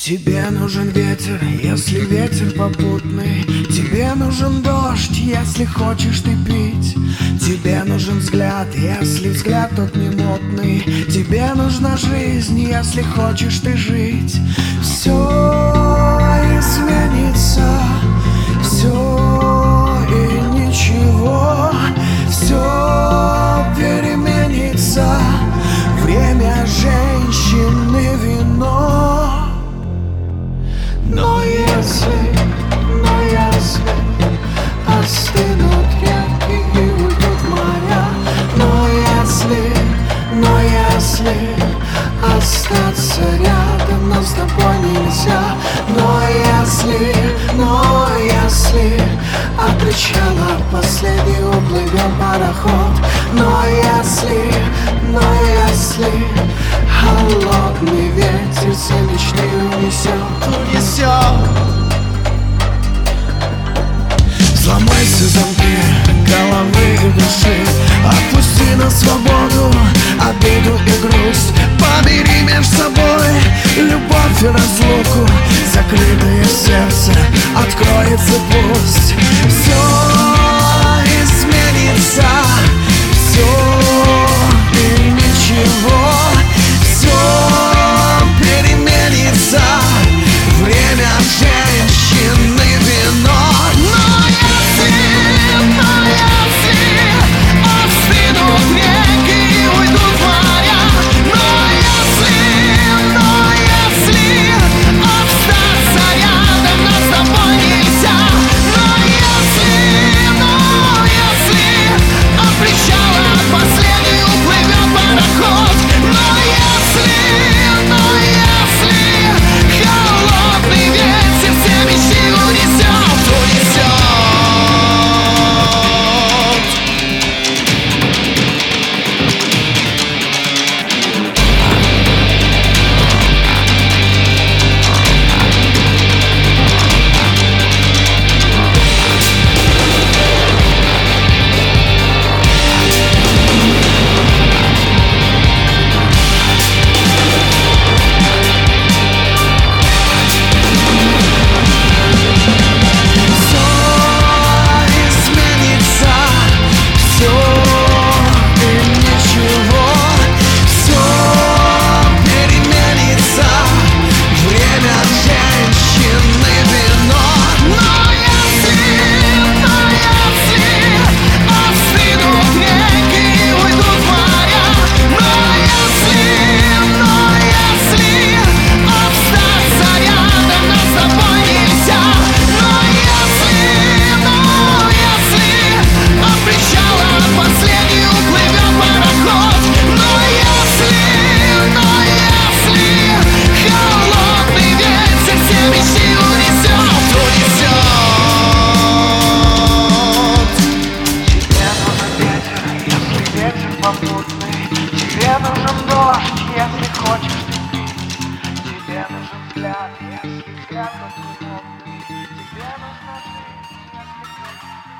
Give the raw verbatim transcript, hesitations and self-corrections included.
Тебе нужен ветер, если ветер попутный. Тебе нужен дождь, если хочешь ты пить. Тебе нужен взгляд, если взгляд тот не мутный. Тебе нужна жизнь, если хочешь ты жить. Все изменится, все и ничего. Все переменится. Время женщины вино. Но если, но если остынут реки и уйдут моря, но если, но если остаться рядом нам с тобой нельзя, но если, но если от причала последний уплывет пароход, но если, но если холодный ветер все мечты унесет, унесет. Сломай все замки головы и души, отпусти на свободу обиду и грусть. Побери меж собой любовь и разлуку, закрытое сердце откроется пусть. Все изменится, все и ничего. Все переменится. Время женщины вино. Но если, но если остынут реки и уйдут моря, но если, но если остаться рядом нам с тобой нельзя, но если, но если от причала последний уплывет пароход, но если, но если холодный ветер все мечты унесет, унесет. Тебе нужен дождь, если хочешь ты пить. Тебе нужен взгляд, если взгляд тот не модный. Тебе нужна жизнь, если хочешь.